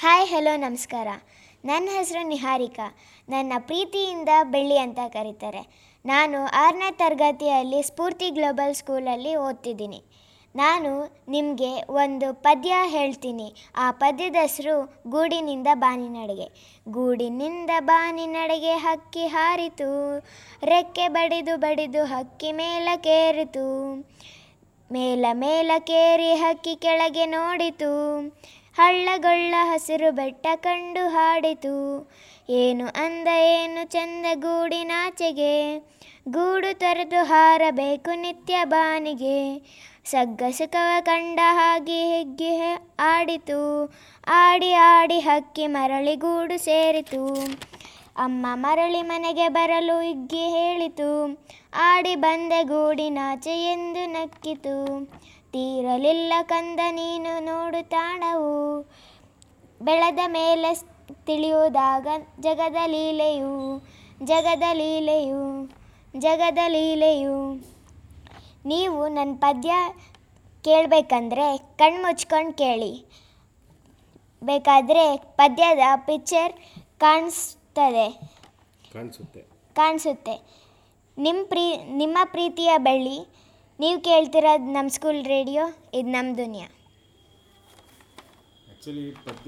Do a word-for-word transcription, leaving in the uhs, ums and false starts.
Hi hello ನಮಸ್ಕಾರ. ನನ್ನ ಹೆಸರು ನಿಹಾರಿಕಾ. ನನ್ನ ಪ್ರೀತಿಯಿಂದ ಬೆಳ್ಳಿ ಅಂತ ಕರೀತಾರೆ. ನಾನು ಆರನೇ ತರಗತಿಯಲ್ಲಿ ಸ್ಫೂರ್ತಿ ಗ್ಲೋಬಲ್ ಸ್ಕೂಲಲ್ಲಿ ಓದ್ತಿದ್ದೀನಿ. ನಾನು ನಿಮಗೆ ಒಂದು ಪದ್ಯ ಹೇಳ್ತೀನಿ. ಆ ಪದ್ಯದ ಹೆಸರು ಗೂಡಿನಿಂದ ಬಾನಿನಡೆಗೆ. ಗೂಡಿನಿಂದ ಬಾನಿನಡೆಗೆ ಹಕ್ಕಿ ಹಾರಿತು, ರೆಕ್ಕೆ ಬಡಿದು ಬಡಿದು ಹಕ್ಕಿ ಮೇಲಕ್ಕೇರಿತು. ಮೇಲ ಮೇಲಕ್ಕೇರಿ ಹಕ್ಕಿ ಕೆಳಗೆ ನೋಡಿತು, ಹಳ್ಳಗೊಳ್ಳ ಹಸಿರು ಬೆಟ್ಟ ಕಂಡು ಹಾಡಿತು. ಏನು ಅಂದ ಏನು ಚಂದ ಗೂಡಿನಾಚೆಗೆ, ಗೂಡು ತೊರೆದು ಹಾರಬೇಕು ನಿತ್ಯ ಬಾನಿಗೆ. ಸಗ್ಗ ಸುಖವ ಕಂಡ ಹಾಗೆ ಹೆಗ್ಗೆ ಆಡಿತು, ಆಡಿ ಆಡಿ ಹಕ್ಕಿ ಮರಳಿ ಗೂಡು ಸೇರಿತು. ಅಮ್ಮ ಮರಳಿ ಮನೆಗೆ ಬರಲು ಹಿಗ್ಗಿ ಹೇಳಿತು, ಆಡಿ ಬಂದೆ ಗೂಡಿನಾಚೆ ಎಂದು ನಕ್ಕಿತು. ತೀರಲಿಲ್ಲ ಕಂದ ನೀನು ನೋಡು ತಾಣವು, ಬೆಳೆದ ಮೇಲೆ ತಿಳಿಯುವುದಾಗ ಜಗದ ಲೀಲೆಯು, ಜಗದ ಲೀಲೆಯು, ಜಗದ ಲೀಲೆಯು. ನೀವು ನನ್ನ ಪದ್ಯ ಕೇಳಬೇಕಂದ್ರೆ ಕಣ್ಣು ಮುಚ್ಕೊಂಡು ಕೇಳಿ. ಬೇಕಾದರೆ ಪದ್ಯದ ಪಿಕ್ಚರ್ ಕಾಣಿಸ್ತದೆ ಕಾಣಿಸುತ್ತೆ ಕಾಣಿಸುತ್ತೆ ನಿಮ್ಮ ಪ್ರೀ ನಿಮ್ಮ ಪ್ರೀತಿಯ ಬೆಳ್ಳಿ. ನೀವು ಕೇಳ್ತಿರೋದು ನಮ್ಮ ಸ್ಕೂಲ್ ರೇಡಿಯೋ. ಇದು ನಮ್ಮ ದುನಿಯಾ. ಆ್ಯಕ್ಚುಲಿ ಪದ್ಯ